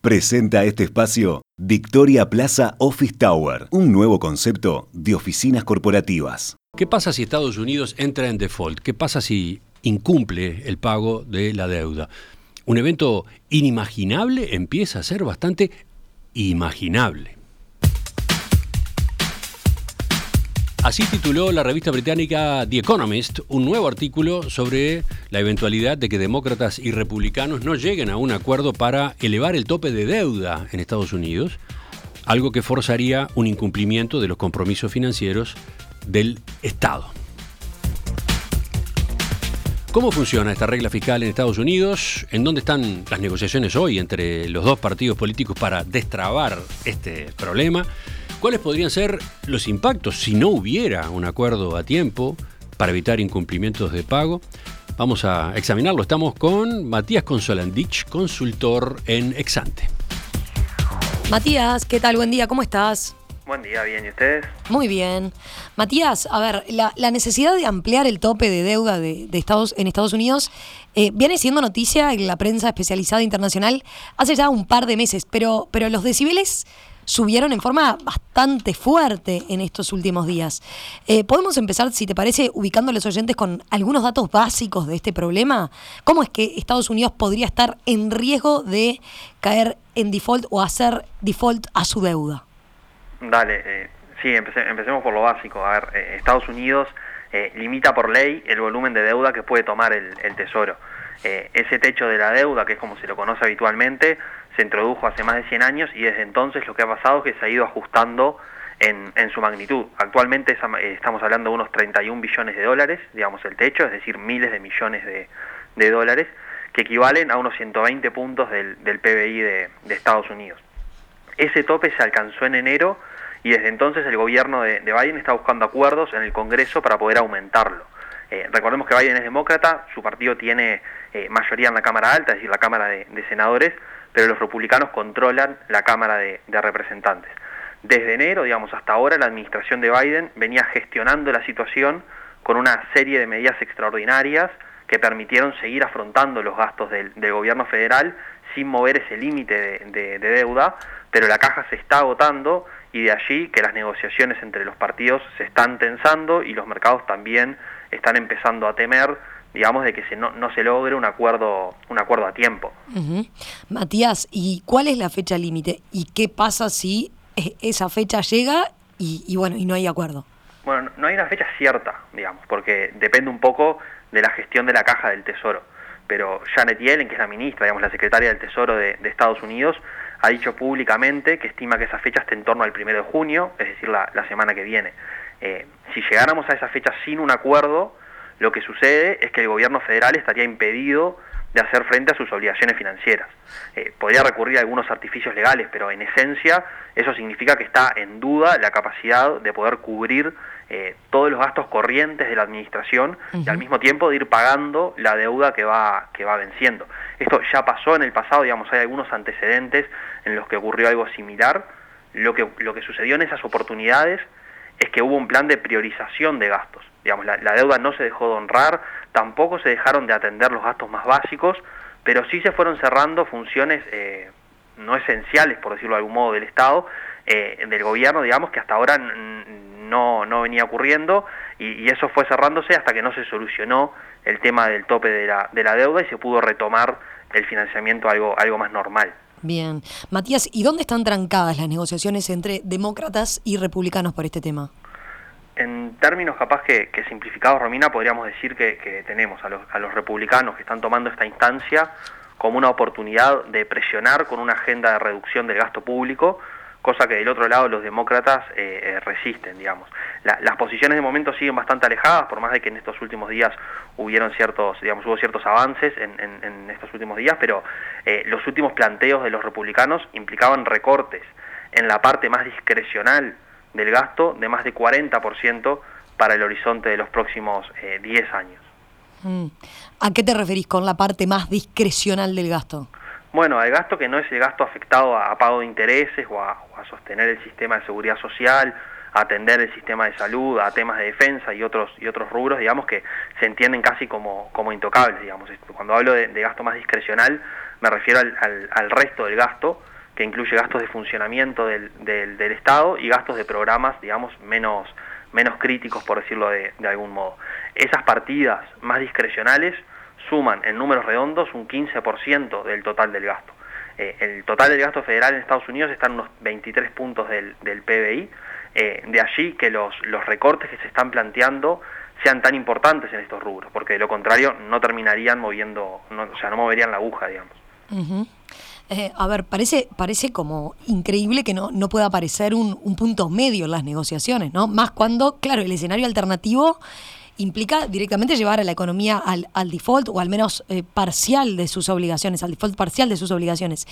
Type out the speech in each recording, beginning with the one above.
Presenta este espacio Victoria Plaza Office Tower, un nuevo concepto de oficinas corporativas. ¿Qué pasa si Estados Unidos entra en default? ¿Qué pasa si incumple el pago de la deuda? Un evento inimaginable empieza a ser bastante imaginable. Así tituló la revista británica The Economist un nuevo artículo sobre la eventualidad de que demócratas y republicanos no lleguen a un acuerdo para elevar el tope de deuda en Estados Unidos, algo que forzaría un incumplimiento de los compromisos financieros del Estado. ¿Cómo funciona esta regla fiscal en Estados Unidos? ¿En dónde están las negociaciones hoy entre los dos partidos políticos para destrabar este problema? ¿Cuáles podrían ser los impactos si no hubiera un acuerdo a tiempo para evitar incumplimientos de pago? Vamos a examinarlo. Estamos con Matías Consolandich, consultor en Exante. Matías, ¿qué tal? Buen día, ¿cómo estás? Buen día, bien, ¿y ustedes? Muy bien. Matías, a ver, la necesidad de ampliar el tope de deuda en Estados Unidos viene siendo noticia en la prensa especializada internacional hace ya un par de meses, pero los decibeles subieron en forma bastante fuerte en estos últimos días. ¿Podemos empezar, si te parece, ubicando a los oyentes con algunos datos básicos de este problema? ¿Cómo es que Estados Unidos podría estar en riesgo de caer en default o hacer default a su deuda? Dale, sí, empecemos por lo básico. A ver, Estados Unidos limita por ley el volumen de deuda que puede tomar el Tesoro. Ese techo de la deuda, que es como se lo conoce habitualmente, se introdujo hace más de 100 años y desde entonces lo que ha pasado es que se ha ido ajustando en su magnitud. Actualmente estamos hablando de unos 31 billones de dólares, digamos el techo, es decir, miles de millones de dólares, que equivalen a unos 120 puntos del PBI de Estados Unidos. Ese tope se alcanzó en enero y desde entonces el gobierno de Biden está buscando acuerdos en el Congreso para poder aumentarlo. Recordemos que Biden es demócrata, su partido tiene mayoría en la Cámara Alta, es decir, la Cámara de Senadores, pero los republicanos controlan la Cámara de Representantes. Desde enero, digamos, hasta ahora, la administración de Biden venía gestionando la situación con una serie de medidas extraordinarias que permitieron seguir afrontando los gastos del gobierno federal sin mover ese límite de deuda, pero la caja se está agotando y de allí que las negociaciones entre los partidos se están tensando y los mercados también están empezando a temer, digamos, de que no se logre un acuerdo a tiempo. Uh-huh. Matías, ¿y cuál es la fecha límite? ¿Y qué pasa si esa fecha llega y no hay acuerdo? Bueno, no hay una fecha cierta, digamos, porque depende un poco de la gestión de la caja del Tesoro. Pero Janet Yellen, que es la ministra, digamos, la secretaria del Tesoro de Estados Unidos, ha dicho públicamente que estima que esa fecha esté en torno al 1 de junio, es decir, la semana que viene. Si llegáramos a esa fecha sin un acuerdo, lo que sucede es que el gobierno federal estaría impedido de hacer frente a sus obligaciones financieras. Podría recurrir a algunos artificios legales, pero en esencia eso significa que está en duda la capacidad de poder cubrir todos los gastos corrientes de la administración y al mismo tiempo de ir pagando la deuda que va venciendo. Esto ya pasó en el pasado, digamos, hay algunos antecedentes en los que ocurrió algo similar. Lo que sucedió en esas oportunidades es que hubo un plan de priorización de gastos. Digamos, la deuda no se dejó de honrar, tampoco se dejaron de atender los gastos más básicos, pero sí se fueron cerrando funciones no esenciales, por decirlo de algún modo, del Estado, del gobierno, digamos, que hasta ahora no venía ocurriendo, y eso fue cerrándose hasta que no se solucionó el tema del tope de la deuda y se pudo retomar el financiamiento algo más normal. Bien. Matías, ¿y dónde están trancadas las negociaciones entre demócratas y republicanos por este tema? En términos capaz que simplificados, Romina, podríamos decir que tenemos a los republicanos que están tomando esta instancia como una oportunidad de presionar con una agenda de reducción del gasto público, cosa que del otro lado los demócratas resisten, digamos. Las posiciones de momento siguen bastante alejadas, por más de que en estos últimos días hubo ciertos avances en estos últimos días, pero los últimos planteos de los republicanos implicaban recortes en la parte más discrecional del gasto de más de 40% para el horizonte de los próximos 10 años. ¿A qué te referís con la parte más discrecional del gasto? Bueno, al gasto que no es el gasto afectado a pago de intereses o a sostener el sistema de seguridad social, a atender el sistema de salud, a temas de defensa y otros rubros, digamos, que se entienden casi como intocables, digamos. Cuando hablo de gasto más discrecional, me refiero al resto del gasto, que incluye gastos de funcionamiento del Estado y gastos de programas, digamos, menos críticos, por decirlo de algún modo. Esas partidas más discrecionales suman en números redondos un 15% del total del gasto. El total del gasto federal en Estados Unidos está en unos 23 puntos del PBI, de allí que los recortes que se están planteando sean tan importantes en estos rubros, porque de lo contrario no terminarían moviendo, no moverían la aguja, digamos. Uh-huh. A ver, parece como increíble que no pueda aparecer un punto medio en las negociaciones, ¿no? Más cuando, claro, el escenario alternativo implica directamente llevar a la economía al default, o al menos parcial de sus obligaciones, al default parcial de sus obligaciones.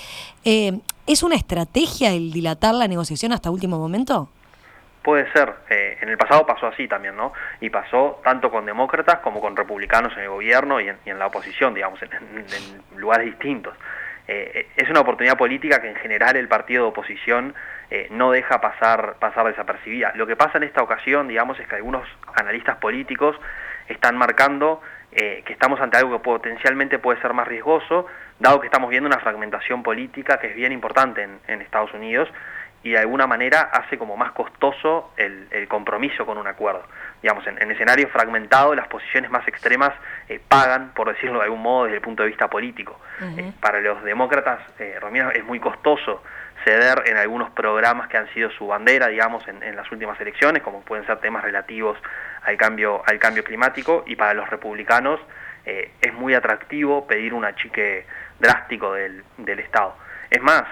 ¿Es una estrategia el dilatar la negociación hasta último momento? Puede ser. En el pasado pasó así también, ¿no? Y pasó tanto con demócratas como con republicanos en el gobierno y en la oposición, digamos, en lugares distintos. Es una oportunidad política que en general el partido de oposición no deja pasar desapercibida. Lo que pasa en esta ocasión, digamos, es que algunos analistas políticos están marcando que estamos ante algo que potencialmente puede ser más riesgoso, dado que estamos viendo una fragmentación política que es bien importante en Estados Unidos, y de alguna manera hace como más costoso el compromiso con un acuerdo. Digamos, en escenarios fragmentados, las posiciones más extremas pagan, por decirlo de algún modo, desde el punto de vista político. Uh-huh. Para los demócratas, Romina, es muy costoso ceder en algunos programas que han sido su bandera, digamos, en las últimas elecciones, como pueden ser temas relativos al cambio climático, y para los republicanos es muy atractivo pedir un achique drástico del Estado. Es más,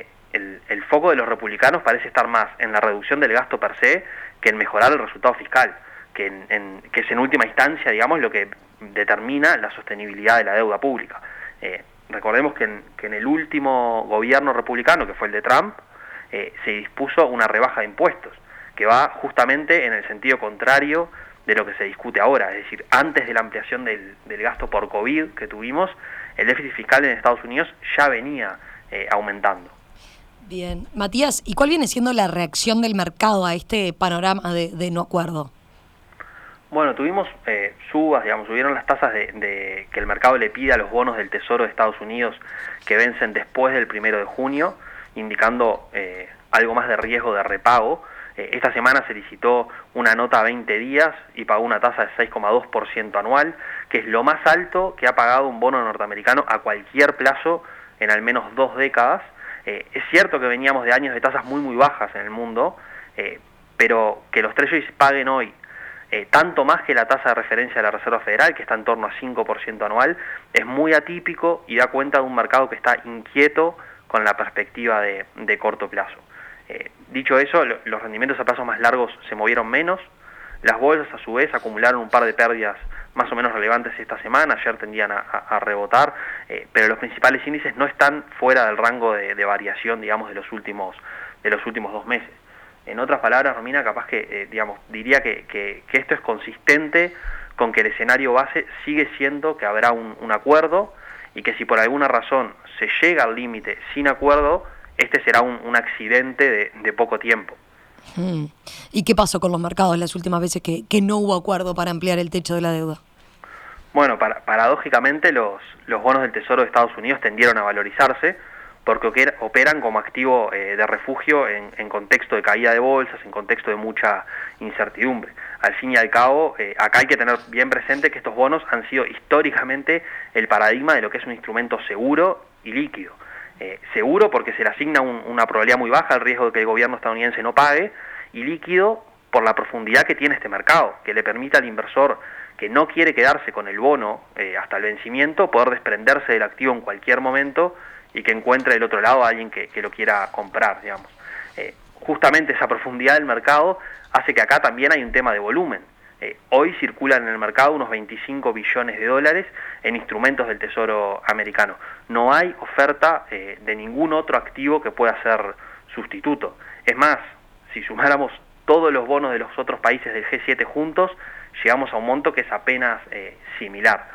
el foco de los republicanos parece estar más en la reducción del gasto per se que en mejorar el resultado fiscal, que es en última instancia, digamos, lo que determina la sostenibilidad de la deuda pública. Recordemos que en el último gobierno republicano, que fue el de Trump, se dispuso una rebaja de impuestos, que va justamente en el sentido contrario de lo que se discute ahora. Es decir, antes de la ampliación del gasto por COVID que tuvimos, el déficit fiscal en Estados Unidos ya venía aumentando. Bien. Matías, ¿y cuál viene siendo la reacción del mercado a este panorama de no acuerdo? Bueno, tuvimos subas, digamos, subieron las tasas de que el mercado le pide a los bonos del Tesoro de Estados Unidos que vencen después del 1 de junio, indicando algo más de riesgo de repago. Esta semana se licitó una nota a 20 días y pagó una tasa de 6,2% anual, que es lo más alto que ha pagado un bono norteamericano a cualquier plazo en al menos 2 décadas. Es cierto que veníamos de años de tasas muy bajas en el mundo, pero que los treasuries paguen hoy tanto más que la tasa de referencia de la Reserva Federal, que está en torno a 5% anual, es muy atípico y da cuenta de un mercado que está inquieto con la perspectiva de corto plazo. Dicho eso, los rendimientos a plazos más largos se movieron menos. Las bolsas, a su vez, acumularon un par de pérdidas más o menos relevantes esta semana. Ayer tendían a rebotar, pero los principales índices no están fuera del rango de variación, digamos, de los últimos 2 meses. En otras palabras, Romina, capaz que, digamos, diría que esto es consistente con que el escenario base sigue siendo que habrá un acuerdo, y que si por alguna razón se llega al límite sin acuerdo, este será un accidente de poco tiempo. ¿Y qué pasó con los mercados las últimas veces que no hubo acuerdo para ampliar el techo de la deuda? Bueno, paradójicamente los bonos del Tesoro de Estados Unidos tendieron a valorizarse porque operan como activo de refugio en contexto de caída de bolsas, en contexto de mucha incertidumbre. Al fin y al cabo, acá hay que tener bien presente que estos bonos han sido históricamente el paradigma de lo que es un instrumento seguro y líquido. Seguro porque se le asigna una probabilidad muy baja al riesgo de que el gobierno estadounidense no pague, y líquido por la profundidad que tiene este mercado, que le permite al inversor que no quiere quedarse con el bono hasta el vencimiento, poder desprenderse del activo en cualquier momento y que encuentre del otro lado a alguien que lo quiera comprar, digamos. Justamente esa profundidad del mercado hace que acá también hay un tema de volumen. Hoy circulan en el mercado unos 25 billones de dólares en instrumentos del Tesoro americano. No hay oferta de ningún otro activo que pueda ser sustituto. Es más, si sumáramos todos los bonos de los otros países del G7 juntos, llegamos a un monto que es apenas similar.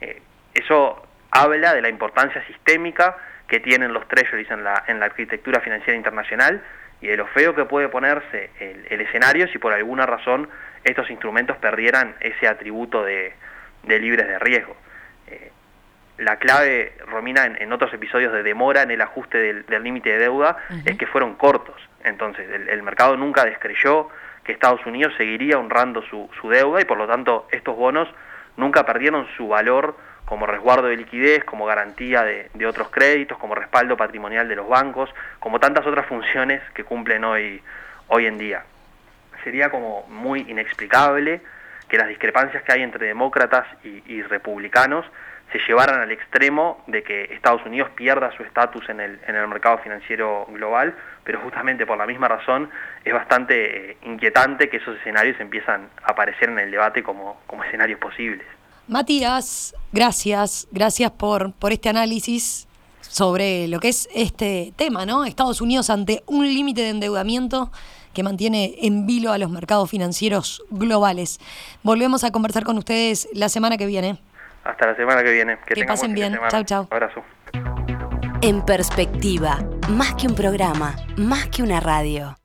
Eso habla de la importancia sistémica que tienen los treasuries en la arquitectura financiera internacional, y de lo feo que puede ponerse el escenario si por alguna razón estos instrumentos perdieran ese atributo de libres de riesgo. la clave, Romina, en otros episodios de demora en el ajuste del límite de deuda, es que fueron cortos. Entonces, el mercado nunca descreyó que Estados Unidos seguiría honrando su deuda y por lo tanto estos bonos nunca perdieron su valor como resguardo de liquidez, como garantía de otros créditos, como respaldo patrimonial de los bancos, como tantas otras funciones que cumplen hoy en día. Sería como muy inexplicable que las discrepancias que hay entre demócratas y republicanos se llevaran al extremo de que Estados Unidos pierda su estatus en el mercado financiero global, pero justamente por la misma razón es bastante inquietante que esos escenarios empiezan a aparecer en el debate como escenarios posibles. Matías, gracias por este análisis sobre lo que es este tema, ¿no? Estados Unidos ante un límite de endeudamiento que mantiene en vilo a los mercados financieros globales. Volvemos a conversar con ustedes la semana que viene. Hasta la semana que viene. Que pasen bien. Chau, chau. Un abrazo. En Perspectiva, más que un programa, más que una radio.